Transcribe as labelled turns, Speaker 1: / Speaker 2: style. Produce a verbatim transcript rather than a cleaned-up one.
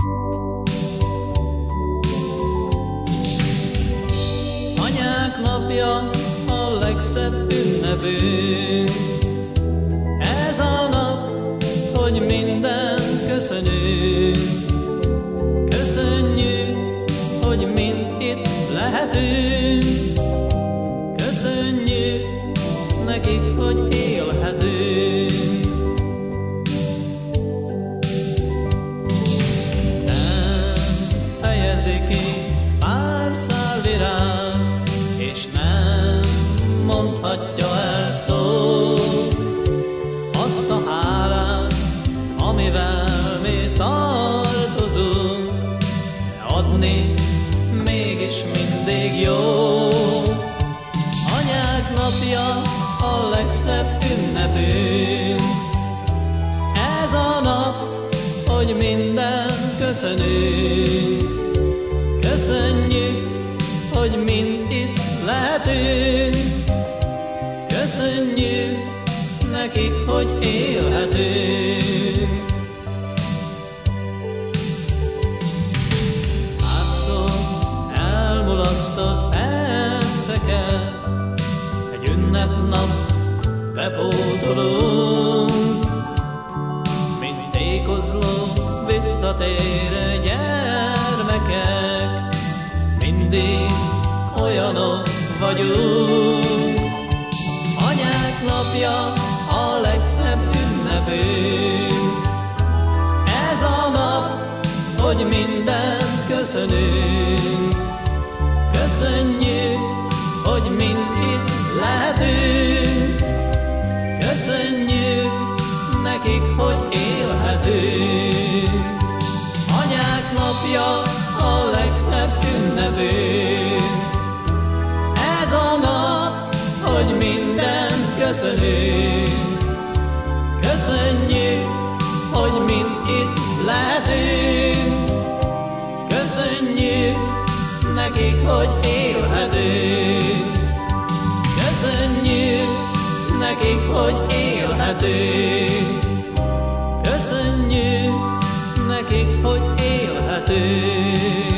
Speaker 1: Anyák napja a legszebb ünnepünk. Ez a nap, hogy mindent köszönünk. Köszönjük, hogy mind itt lehetünk. Köszönjük nekik, hogy élhetünk. Nem fejezi ki pár szál virág, és nem mondhatja el szó azt a hálát, amivel mi tartozunk, de adni mégis mindig jó. Anyák napja a legszebb ünnepünk. Ez a nap, hogy mindent köszönünk. Köszönjük, hogy mind itt lehetünk. Köszönjük nekik, hogy élhetünk. Százszor elmulasztott perceket egy ünnepnap bepótolunk, mint tékozló visszatérő gyermekek, mindig olyanok vagyunk. Anyák napja a legszebb ünnepünk. Ez a nap, hogy mindent köszönünk. Köszönjük, hogy mind itt lehetünk. Köszönjük nekik, hogy élhetünk. Anyák napja a legszebb ünnepünk. Ez a nap, hogy mindent köszönünk. Köszönjük, hogy mind itt lehetünk. Köszönjük nekik, hogy élhetünk. Köszönjük nekik, hogy élhetünk. Köszönjük nekik, hogy élhetünk.